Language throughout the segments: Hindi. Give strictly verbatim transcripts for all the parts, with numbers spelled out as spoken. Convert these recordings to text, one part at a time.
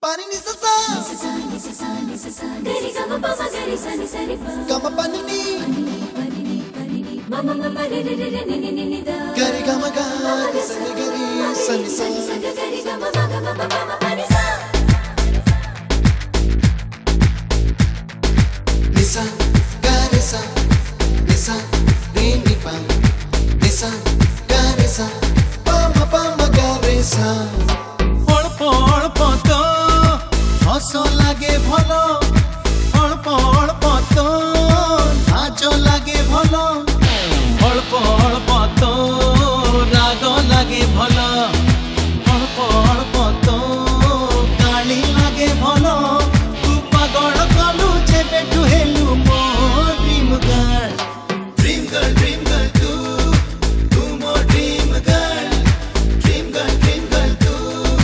Pani ni sa sa ni sa sa ni sa sa ni sa sa gari ga ma pa ma gari sa ni sa ri pa ga ma pani ni pani ni pani ni ma ma ma ma re re re re ni ni ni ni da gari ga ma ga ni sa ni gari sa ni sa ni sa gari ga ma ma ga ma pa ma pani sa ni sa ga ni sa ni sa ni ni pa ni sa ga ni sa pa ma pa ma ga re sa অল্প অল্প তো হস লাগে ভালো অল্প অল্প তো নাচ লাগে ভালো অল্প অল্প তো রাগ লাগে ভালো অল্প অল্প তো গালি লাগে ভালো তু পাগল কলু যেবেঠু হেলু মো dream girl dream girl dream girl তু তু মো dream girl dream girl dream girl তু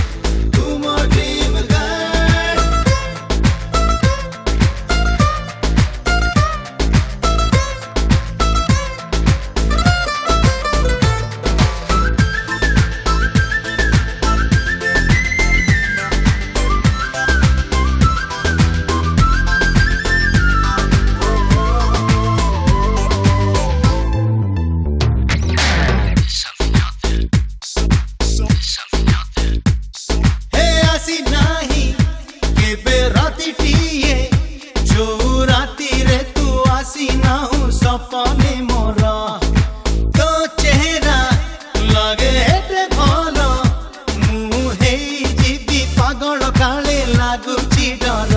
सपने मोरा तो चेहरा लगे हेटे भलो मुहे जीवी पागल काले लागुची डर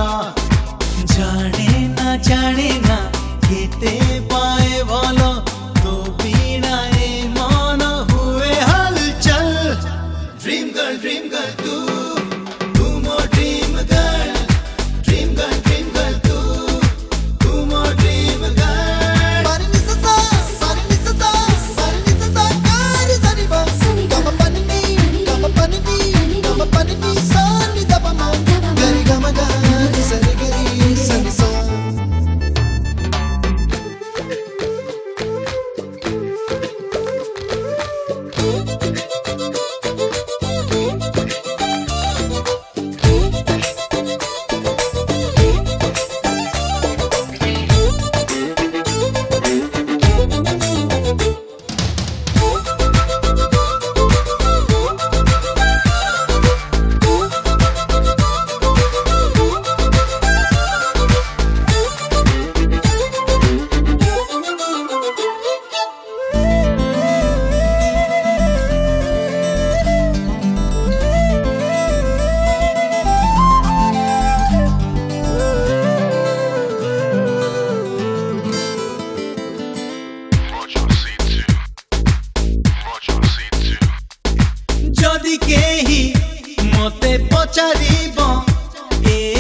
जाने ना जाने ना केते पाए भलो तो बिना ए मन हुए हलचल ड्रीम गर्ल ड्रीम गर्ल तू तू मो dream girl dream girl dream girl तू तू मो ड्रीम गर्ल जदि केही मते पचारिब ए